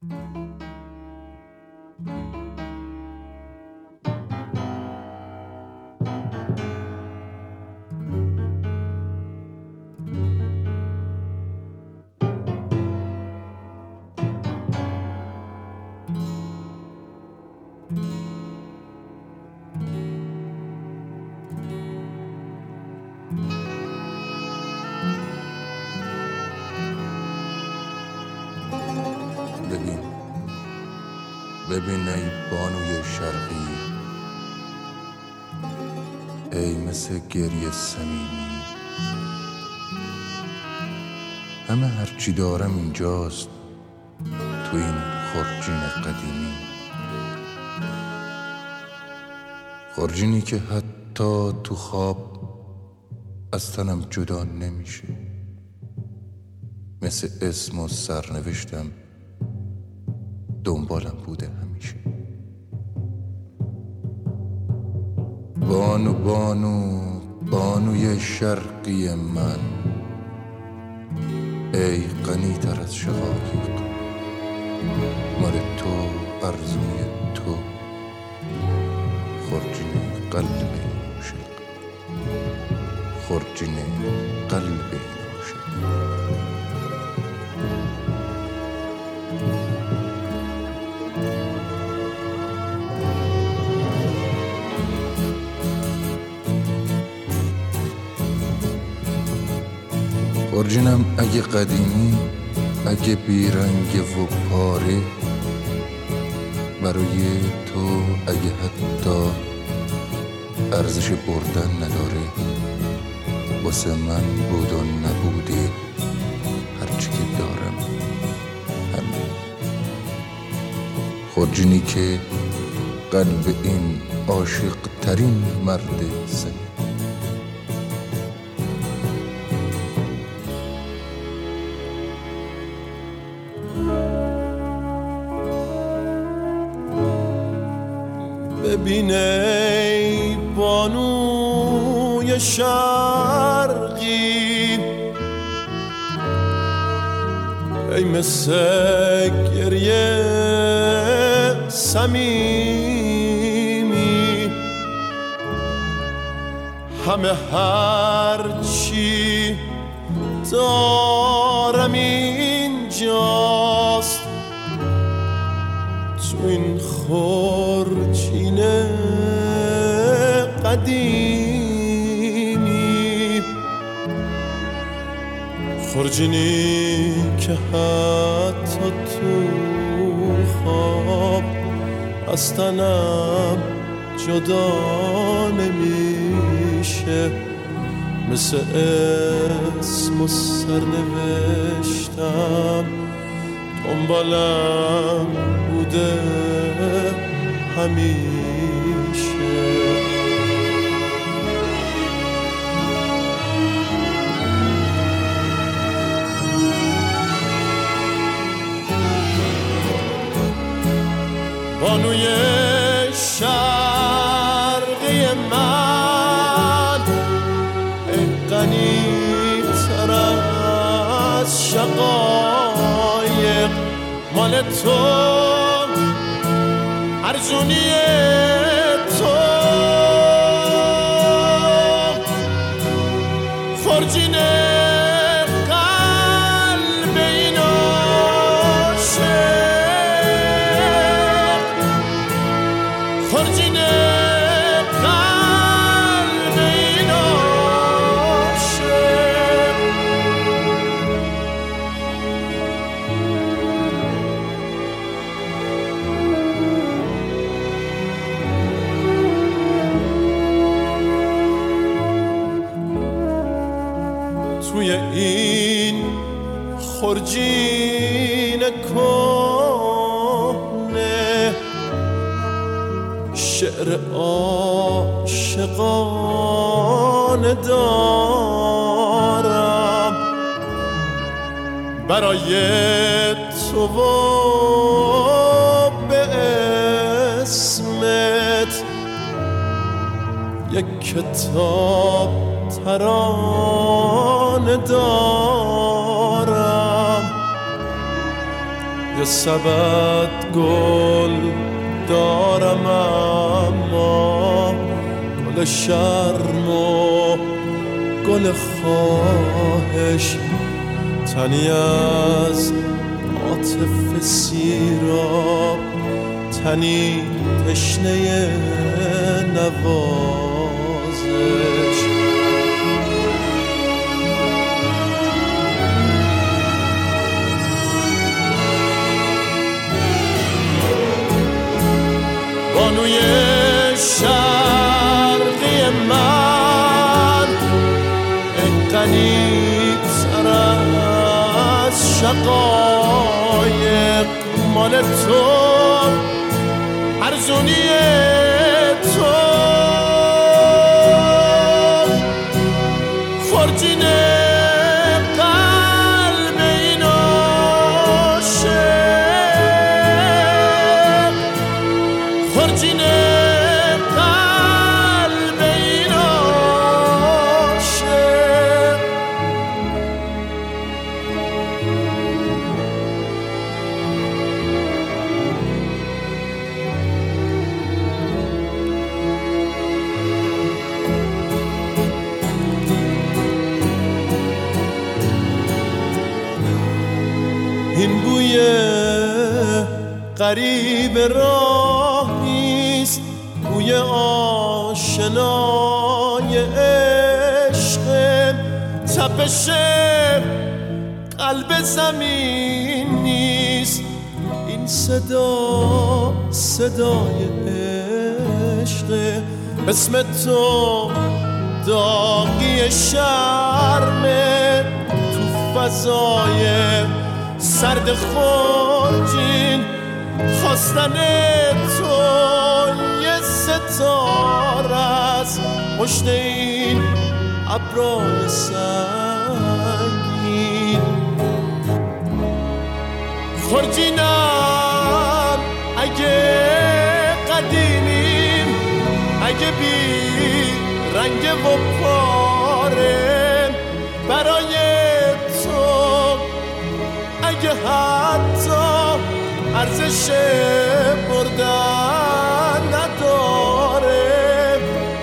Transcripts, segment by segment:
ببین ای بانوی شرقی، ای مثل گریه صمیمی، همه هرچی دارم اینجاست تو این خرجین قدیمی، خرجینی که حتی تو خواب از تنم جدا نمیشه، مثل اسم و سرنوشتم دنبالم بوده همیشه. بانو بانو بانوی شرقی من، ای غنی تر از شقایق، مال تو آرزوی تو خرجین قلب این عاشق، خرجین قلب این عاشق. خرجینم اگه قدیمی، اگه بیرنگ و پاره، برای تو اگه حتی ارزش بردن نداره، واسه من بود و نبوده هرچی که دارم همین. خرجینی که قلب این عاشق ترین مرد زمین. ببین ای بانوی شرقی، ای مثل گریه صمیمی، همه هرچی دارم اینجاست تو این خرجین قدیمی، خرجینی که حتی تو خواب از تنم جدا نمیشه، مثل اسم و سرنوشتم دنبالم بوده همیشه. بانوی شرقی من، ای غنی تر از شقایق، مال تو ارزونی تو خرجین قلب این عاشق، خرجین قلب این عاشق. توی این خرجین کهنه شعر عاشقانه دارم برای تو و به اسمت، یک کتاب ترانه دارم یه سبد گل دارم اما گل شرم و گل خواهش، تنی از عاطفه سیراب، تنی تشنه نوازش. بانوی شرقی من ای غنی‌تر از شقایق، مال تو ارزونی تو خورجین قلب این عاشق، خورجین قلب این عاشق. این بوی غریب راهیست، بوی آشنای عشق، تپش قلب زمین نیست. این صدا صدای عشق، اسم تو داغی شرمه، تو فضای سرد خورجین خواستن تو یه ستاره است پشت این ابرای سنگین. خورجینم اگه قدیمیم، اگه بی رنگ و پاره، برای تو اگه حتی ارزش بردن نداره،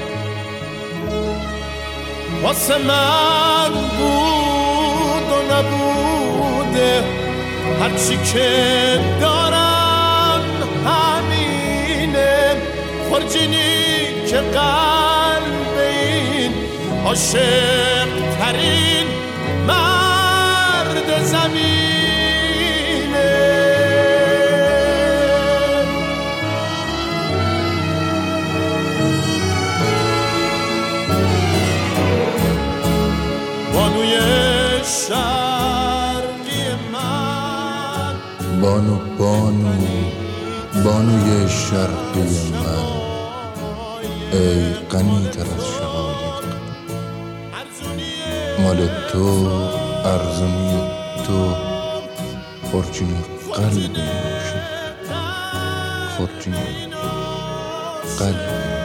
واسه من بود و نبوده، هرچی که دارم همینه. خورجینی که قلب این عاشق ترین مرد زمینه. بانوی شرقی من، بانو بانو بانوی شرقی من، ای غنی‌تر از شقایق، مال تو ارزونی تو خورجین قلب این عاشق، خورجین قلب